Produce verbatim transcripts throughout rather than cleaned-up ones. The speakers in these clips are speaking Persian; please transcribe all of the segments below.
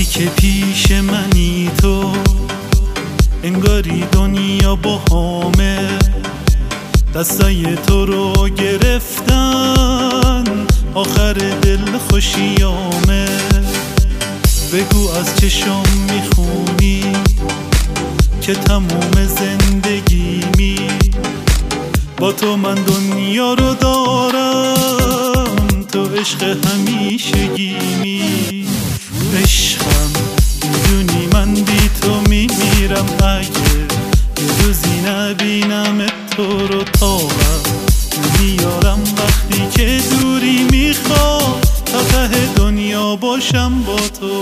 که پیش منی تو، انگاری دنیا با همه دستای تو رو گرفتن، آخر دل خوشیامه. بگو از چشم میخونی که تموم زندگیمی، با تو من دنیا رو دارم، تو عشق همیشگیمی. عشقم میدونی من بی تو میمیرم، اگه یه روزی نبینم تو رو طاقم میارم، وقتی که دوری میخوام تا ته دنیا باشم با تو.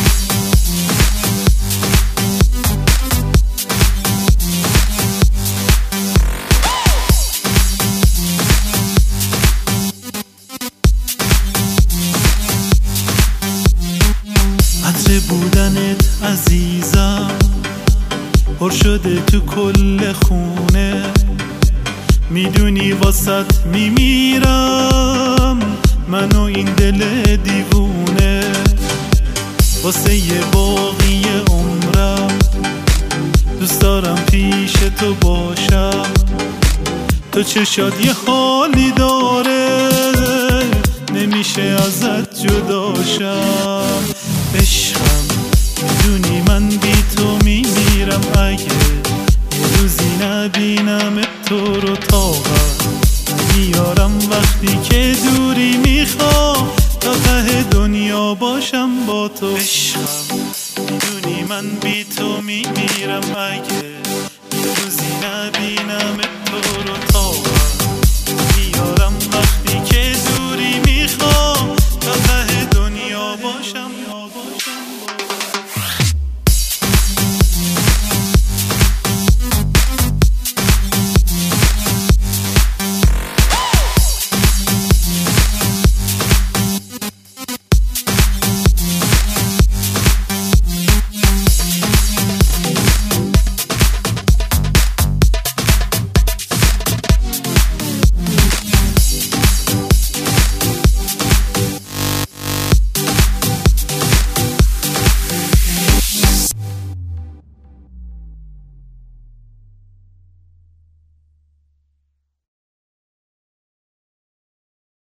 عطر بودنت عزیزم پر شده تو کل خونه، میدونی واسط میمیرم من و این دل دیوونه. واسه یه باقی عمرم دوست دارم پیش تو باشم، تو چشات یه حالی داره نمیشه ازت جداشم. عشقم میدونی من بی تو میمیرم، اگه یه روزی نبینم تو رو طاقم میارم، وقتی که دوری میخوام تا ته دنیا باشم با تو. عشقم میدونی من بی تو میمیرم، اگه یه روزی نبینم